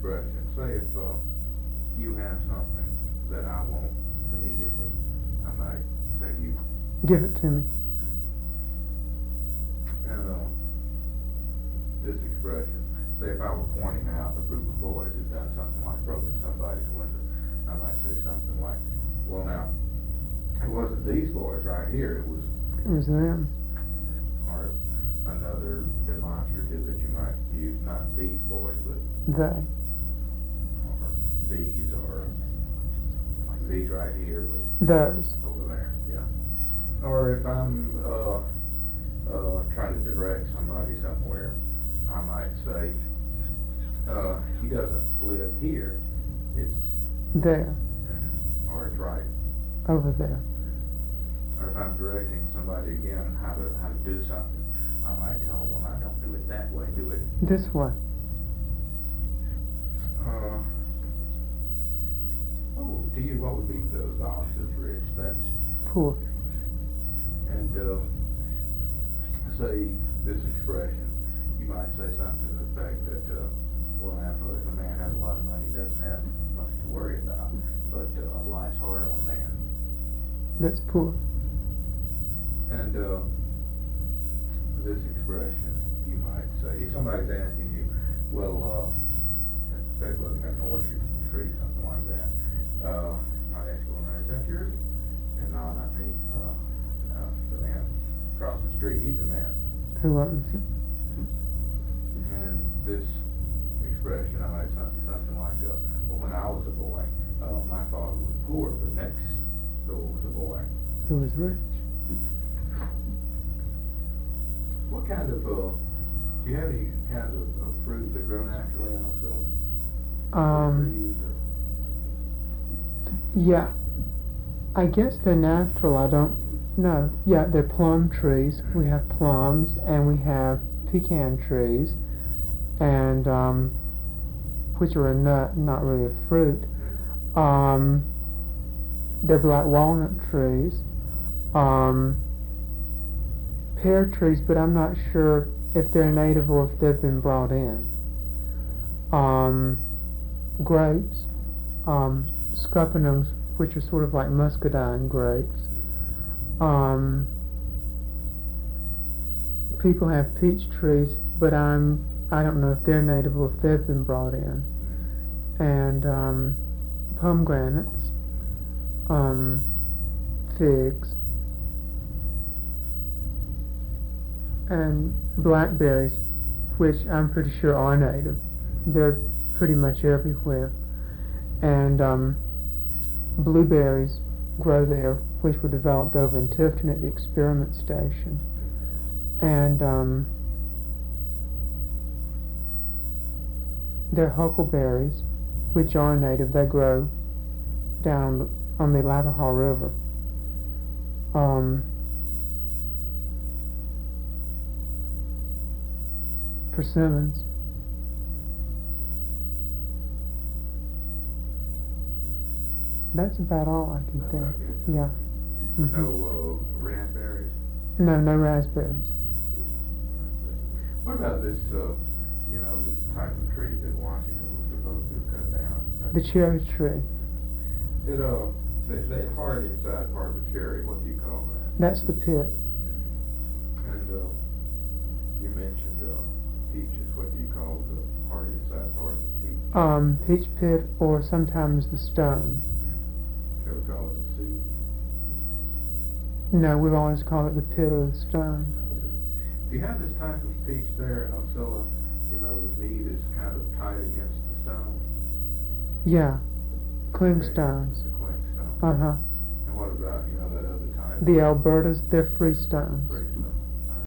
expression. Say if you have something that I want immediately, I might say to you, give it to me. And this expression, say if I were pointing out a group of boys who'd done something like broken somebody's window, I might say something like, well now, it wasn't these boys right here, It was them. or another demonstrative that you might use, not these boys, but They. or these, or like these right here, but Those. over there, yeah. Or if I'm trying to direct somebody somewhere, I might say, he doesn't live here, it's There. or it's right. Over there. Or if I'm directing somebody again on how to do something, I might tell them, well, now don't do it that way, do it. This way. To you, what would be the opposite of rich? That's Poor. and say this expression, you might say something to the effect that, well, now if a man has a lot of money, he doesn't have much to worry about, but life's hard on a man. That's poor. And this expression, you might say, if somebody's asking you, well, say looking at an orchard tree, something like that, you might ask, well, now, is that yours? And no, not me. No, the man across the street, he's a man. Who owns it? And this expression, I might say something like, well, when I was a boy, my father was poor, but next door was a boy Who was rich? What kind of, do you have any kinds of fruit that grow naturally in Osceola? Trees or? Yeah. I guess they're natural, I don't know. Yeah, they're plum trees. We have plums, and we have pecan trees, and, which are a nut, not really a fruit. They're black walnut trees. Pear trees, but I'm not sure if they're native or if they've been brought in. Grapes, scuppernums, which are sort of like muscadine grapes. People have peach trees, but I don't know if they're native or if they've been brought in. And pomegranates, figs, and blackberries, which I'm pretty sure are native. They're pretty much everywhere. And blueberries grow there, which were developed over in Tifton at the experiment station. And they're huckleberries, which are native. They grow down on the Lavahaw River. Persimmons. That's about all I can think. Yeah. Mm-hmm. No raspberries? No raspberries. What about this, the type of tree that Washington was supposed to cut down? The cherry tree. That hard inside part of a cherry, what do you call that? That's the pit. And you mentioned peaches. What do you call the hard inside part of the peach? Peach pit, or sometimes the stone. Shall we call it the seed? No, we've always called it the pit or the stone. Do you have this type of peach there in Osceola? The meat is kind of tight against the stone. Yeah, clingstones. The clingstone. Uh-huh. And what about, that other type? The Albertas, they're free stones. Free